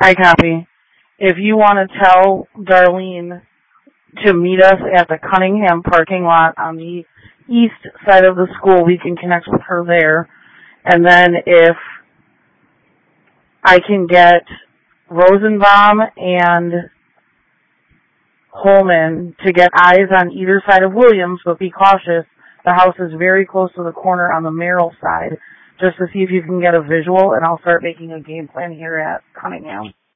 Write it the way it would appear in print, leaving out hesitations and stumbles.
I copy. If you want to tell Darlene to meet us at the Cunningham parking lot on the east side of the school, we can connect with her there. And then if I can get Rosenbaum and Holman to get eyes on either side of Williams, but be cautious. The house is very close to the corner on the Merrill side, just to see if you can get a visual, and I'll start making a game plan here at Cunningham.